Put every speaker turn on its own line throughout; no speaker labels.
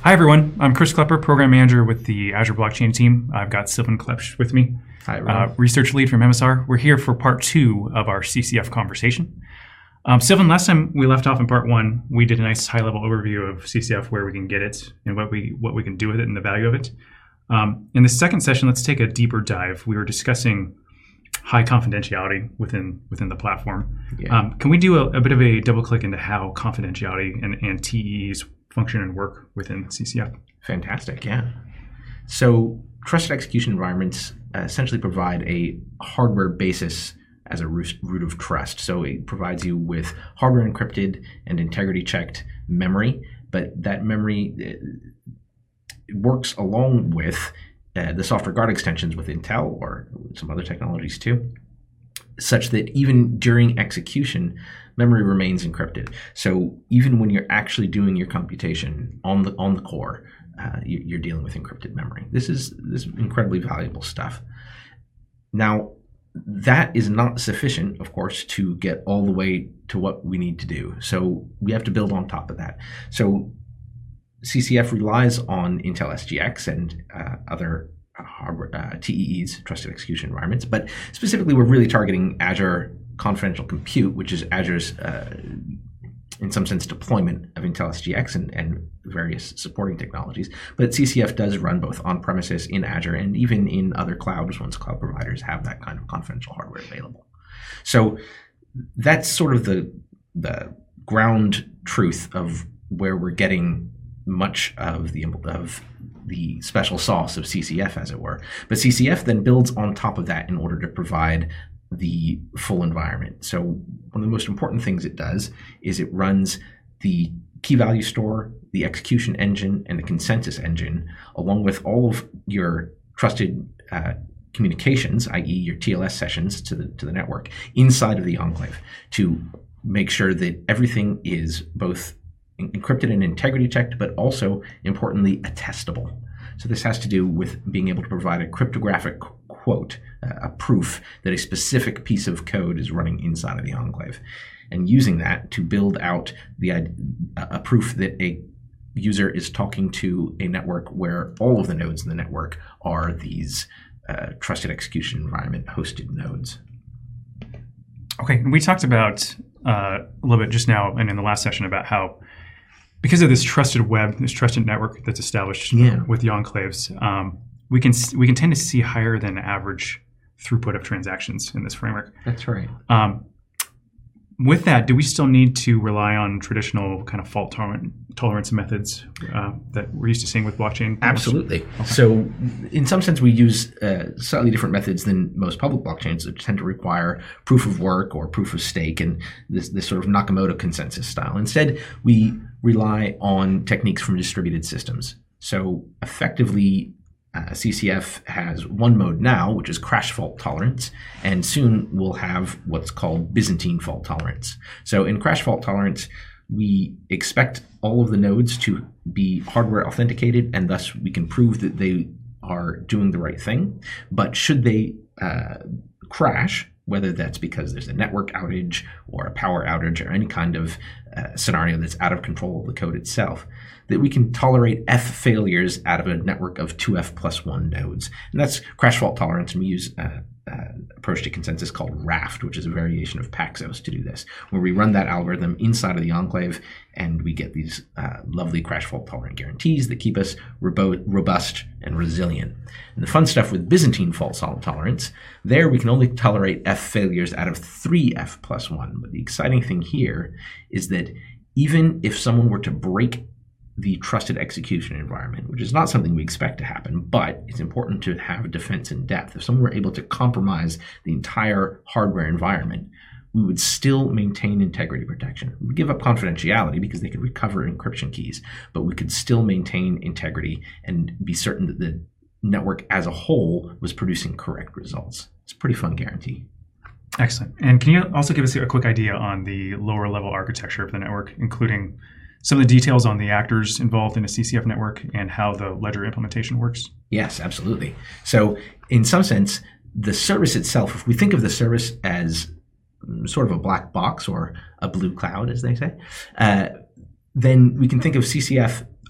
Hi, everyone. I'm Chris Klepper, Program Manager with the Azure Blockchain team. I've got Sylvan Klepsch with me,
Hi, everyone.
Research Lead from MSR. We're here for part 2 of our CCF conversation. Sylvan, last time we left off in part 1, we did a nice high-level overview of CCF, where we can get it and what we can do with it and the value of it. In the second session, let's take a deeper dive. We were discussing high confidentiality within the platform.
Yeah.
Can we do a bit of a double click into how confidentiality and TEEs function and work within CCF?
Fantastic, yeah. So trusted execution environments essentially provide a hardware basis as a root of trust. So it provides you with hardware encrypted and integrity checked memory, but that memory works along with the software guard extensions with Intel or some other technologies too, such that even during execution, memory remains encrypted. So even when you're actually doing your computation on the core, you're dealing with encrypted memory. This is incredibly valuable stuff. Now, that is not sufficient, of course, to get all the way to what we need to do. So we have to build on top of that. So CCF relies on Intel SGX and other hardware TEEs, trusted execution environments, but specifically we're really targeting Azure Confidential Compute, which is Azure's, in some sense, deployment of Intel SGX and various supporting technologies. But CCF does run both on-premises in Azure and even in other clouds once cloud providers have that kind of confidential hardware available. So that's sort of the ground truth of where we're getting much of the special sauce of CCF, as it were. But CCF then builds on top of that in order to provide the full environment. So one of the most important things it does is it runs the key value store, the execution engine, and the consensus engine, along with all of your trusted communications, i.e. your TLS sessions to the network, inside of the enclave to make sure that everything is both encrypted and integrity checked, but also, importantly, attestable. So this has to do with being able to provide a cryptographic quote, a proof that a specific piece of code is running inside of the enclave, and using that to build out a proof that a user is talking to a network where all of the nodes in the network are these trusted execution environment hosted nodes.
Okay, we talked about a little bit just now and in the last session about how, because of this trusted web, this trusted network that's established with the enclaves, we can tend to see higher than average throughput of transactions in this framework.
That's right.
With that, do we still need to rely on traditional kind of fault tolerance methods that we're used to seeing with blockchain?
Absolutely. Okay. So in some sense, we use slightly different methods than most public blockchains that tend to require proof of work or proof of stake and this sort of Nakamoto consensus style. Instead, we rely on techniques from distributed systems. So effectively, CCF has one mode now, which is crash fault tolerance, and soon we'll have what's called Byzantine fault tolerance. So in crash fault tolerance, we expect all of the nodes to be hardware authenticated, and thus we can prove that they are doing the right thing. But should they crash, whether that's because there's a network outage or a power outage or any kind of scenario that's out of control of the code itself, that we can tolerate F failures out of a network of 2F plus 1 nodes. And that's crash fault tolerance, and we use an approach to consensus called Raft, which is a variation of Paxos to do this, where we run that algorithm inside of the enclave, and we get these lovely crash fault tolerant guarantees that keep us robust and resilient. And the fun stuff with Byzantine fault tolerance, there we can only tolerate F failures out of 3F plus 1. But the exciting thing here is that even if someone were to break the trusted execution environment, which is not something we expect to happen, but it's important to have defense in depth. If someone were able to compromise the entire hardware environment, we would still maintain integrity protection. We would give up confidentiality because they could recover encryption keys, but we could still maintain integrity and be certain that the network as a whole was producing correct results. It's a pretty fun guarantee.
Excellent. And can you also give us a quick idea on the lower level architecture of the network, including some of the details on the actors involved in a CCF network and how the ledger implementation works?
Yes, absolutely. So in some sense, the service itself, if we think of the service as sort of a black box or a blue cloud, as they say, then we can think of CCF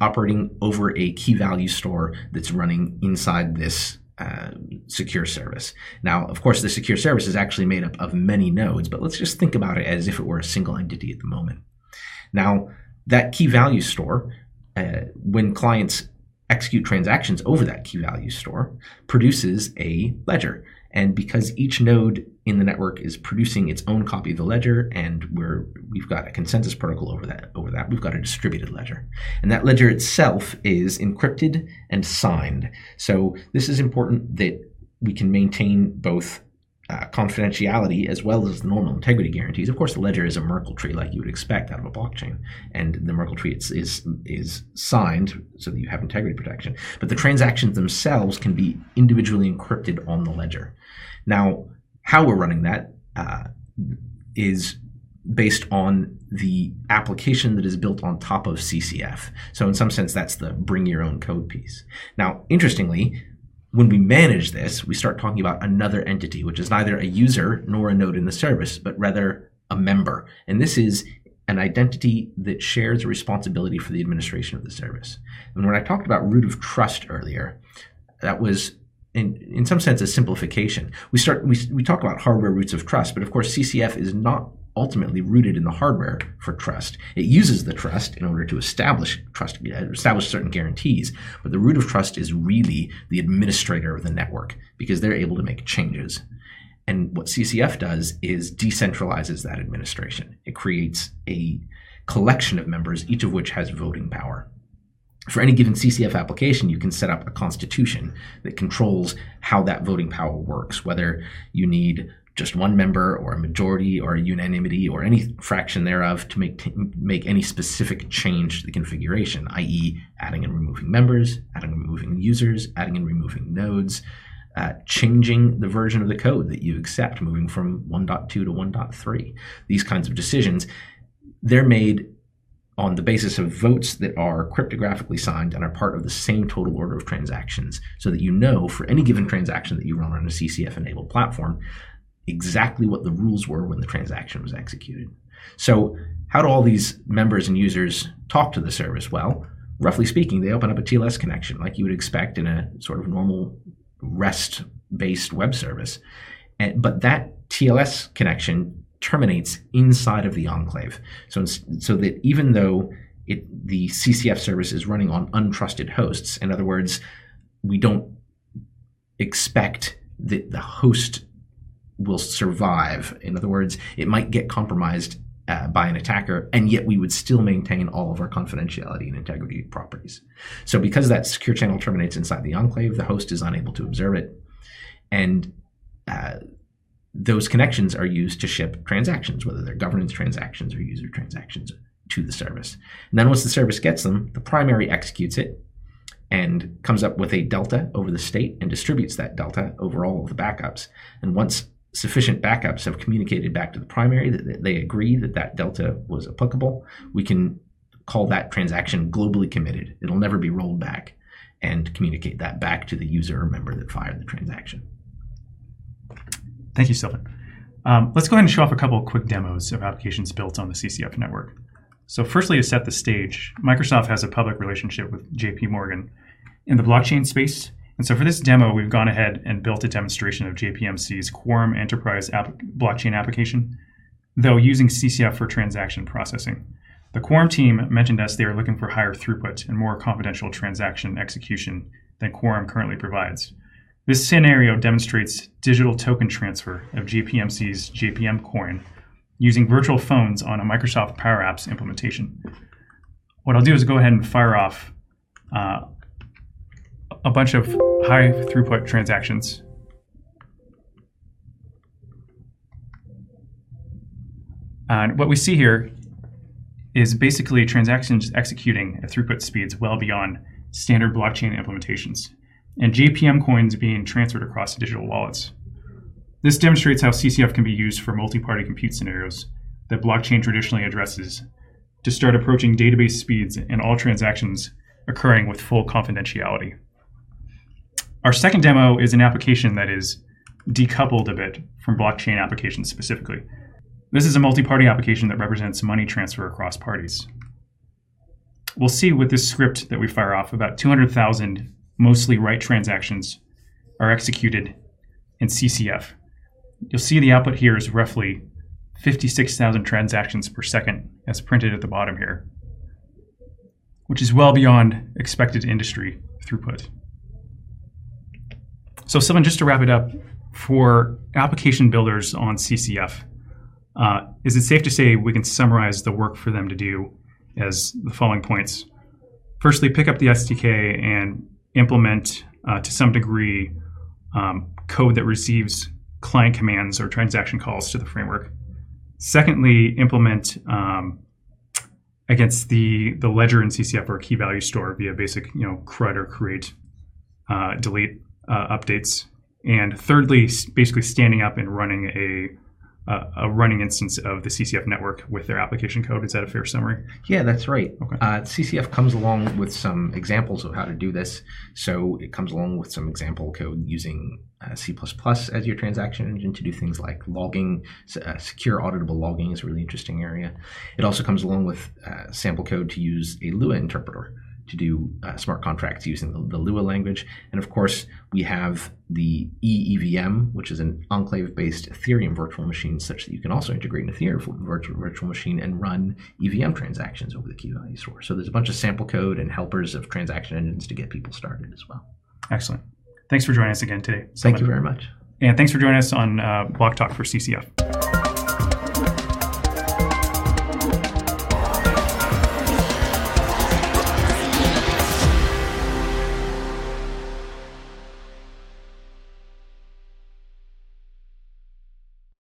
operating over a key value store that's running inside this secure service. Now, of course, the secure service is actually made up of many nodes, but let's just think about it as if it were a single entity at the moment. Now, that key value store, when clients execute transactions over that key value store, produces a ledger. And because each node in the network is producing its own copy of the ledger, and we've got a consensus protocol over that, we've got a distributed ledger. And that ledger itself is encrypted and signed. So this is important that we can maintain both confidentiality as well as normal integrity guarantees. Of course, the ledger is a Merkle tree like you would expect out of a blockchain, and the Merkle tree is signed so that you have integrity protection. But the transactions themselves can be individually encrypted on the ledger. Now, how we're running that is based on the application that is built on top of CCF. So in some sense, that's the bring your own code piece. Now, interestingly, when we manage this, we start talking about another entity, which is neither a user nor a node in the service, but rather a member. And this is an identity that shares a responsibility for the administration of the service. And when I talked about root of trust earlier, that was in some sense a simplification. We talk about hardware roots of trust, but of course CCF is not ultimately rooted in the hardware for trust. It uses the trust in order to establish certain guarantees, but the root of trust is really the administrator of the network because they're able to make changes. And what CCF does is decentralizes that administration. It creates a collection of members, each of which has voting power. For any given CCF application, you can set up a constitution that controls how that voting power works, whether you need just one member or a majority or a unanimity or any fraction thereof to make any specific change to the configuration, i.e. adding and removing members, adding and removing users, adding and removing nodes, changing the version of the code that you accept, moving from 1.2 to 1.3. These kinds of decisions, they're made on the basis of votes that are cryptographically signed and are part of the same total order of transactions, so that you know for any given transaction that you run on a CCF-enabled platform, exactly what the rules were when the transaction was executed. So how do all these members and users talk to the service? Well, roughly speaking, they open up a TLS connection like you would expect in a sort of normal REST-based web service. But that TLS connection terminates inside of the enclave. So that even though the CCF service is running on untrusted hosts, in other words, we don't expect that the host will survive. In other words, it might get compromised by an attacker, and yet we would still maintain all of our confidentiality and integrity properties. So because that secure channel terminates inside the enclave, the host is unable to observe it. And those connections are used to ship transactions, whether they're governance transactions or user transactions, to the service. And then once the service gets them, the primary executes it and comes up with a delta over the state and distributes that delta over all of the backups. And once sufficient backups have communicated back to the primary that they agree that that delta was applicable, we can call that transaction globally committed. It'll never be rolled back, and communicate that back to the user or member that fired the transaction.
Thank you, Sylvan. Let's go ahead and show off a couple of quick demos of applications built on the CCF network. So firstly, to set the stage, Microsoft has a public relationship with JP Morgan in the blockchain space. And so for this demo, we've gone ahead and built a demonstration of JPMC's Quorum Enterprise blockchain application, though using CCF for transaction processing. The Quorum team mentioned us they are looking for higher throughput and more confidential transaction execution than Quorum currently provides. This scenario demonstrates digital token transfer of JPMC's JPM coin using virtual phones on a Microsoft Power Apps implementation. What I'll do is go ahead and fire off a bunch of high throughput transactions. And what we see here is basically transactions executing at throughput speeds well beyond standard blockchain implementations, and JPM coins being transferred across digital wallets. This demonstrates how CCF can be used for multi-party compute scenarios that blockchain traditionally addresses to start approaching database speeds and all transactions occurring with full confidentiality. Our second demo is an application that is decoupled a bit from blockchain applications specifically. This is a multi-party application that represents money transfer across parties. we'll see with this script that we fire off, about 200,000 mostly write transactions are executed in CCF. You'll see the output here is roughly 56,000 transactions per second, as printed at the bottom here, which is well beyond expected industry throughput. So Sylvan, just to wrap it up, for application builders on CCF, is it safe to say we can summarize the work for them to do as the following points? Firstly, pick up the SDK and implement, to some degree, code that receives client commands or transaction calls to the framework. Secondly, implement against the ledger in CCF or key value store via basic, CRUD or create, delete updates. And thirdly, basically standing up and running a running instance of the CCF network with their application code. Is that a fair summary?
Yeah, that's right.
Okay.
CCF comes along with some examples of how to do this. So it comes along with some example code using C++ as your transaction engine to do things like logging. Secure auditable logging is a really interesting area. It also comes along with sample code to use a Lua interpreter to do smart contracts using the Lua language. And of course, we have the EEVM, which is an enclave-based Ethereum virtual machine, such that you can also integrate an Ethereum virtual machine and run EVM transactions over the key value store. So there's a bunch of sample code and helpers of transaction engines to get people started as well.
Excellent. Thanks for joining us again today.
Thank you very much.
And thanks for joining us on Block Talk for CCF.